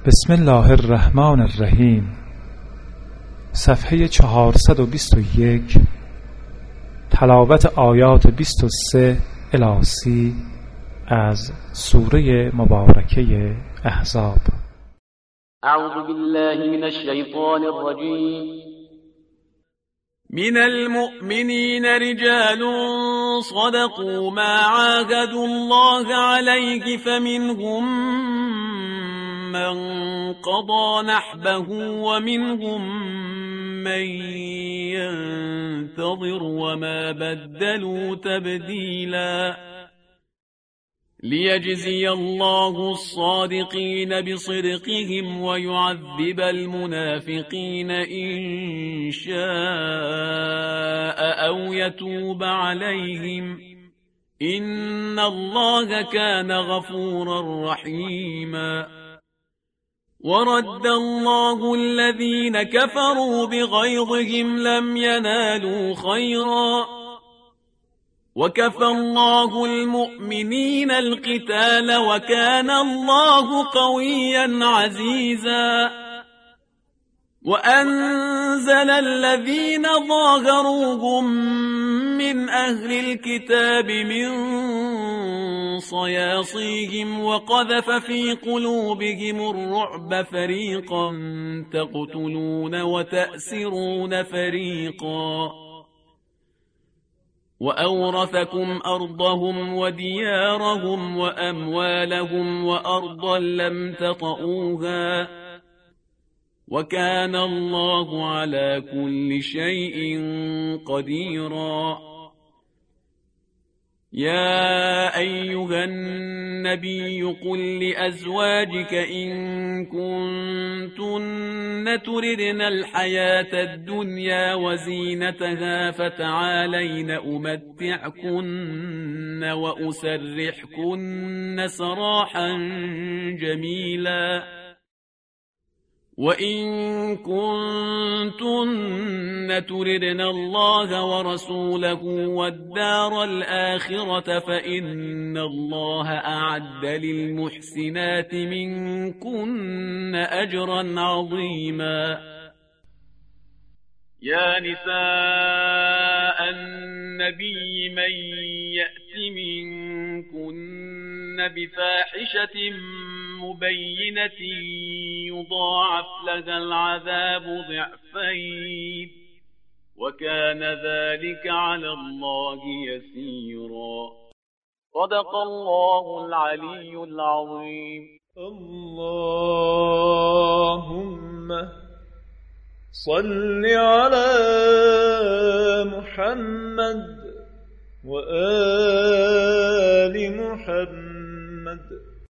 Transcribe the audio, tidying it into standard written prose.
بسم الله الرحمن الرحیم. صفحه 421. تلاوت آیات 23 الی 30 از سوره مبارکه احزاب. اعوذ بالله من الشیطان الرجیم. من المؤمنين رجال صدقوا ما عاهدوا الله عليه فمنهم من قضى نحبه ومنهم من ينتظر وما بدلوا تبديلا ليجزي الله الصادقين بصدقهم ويعذب المنافقين إن شاء أو يتوب عليهم إن الله كان غفورا رحيما ورد الله الذين كفروا بغيظهم لم ينالوا خيرا وكفى الله المؤمنين القتال وكان الله قويا عزيزا وأنزل الذين ظاهروهم من أهل الكتاب من صياصيهم وقذف في قلوبهم الرعب فريقا تقتلون وتأسرون فريقا وأورثكم أرضهم وديارهم وأموالهم وأرضا لم تطئوها وكان الله على كل شيء قديرا يا أيها النبي قل لأزواجك إن كنتن تردن الحياة الدنيا وزينتها فتعالين أمتعكن وأسرحكن سراحا جميلا وإن كنتن تردن الله ورسوله والدار الآخرة فإن الله أعد للمحسنات منكن أجرا عظيما يا نساء النبي من يأت منكن بفاحشة مبينة يضاعف لها العذاب ضعفين وكان ذلك على الله يسيرا صدق الله العلي العظيم. اللهم صل على محمد وآل محمد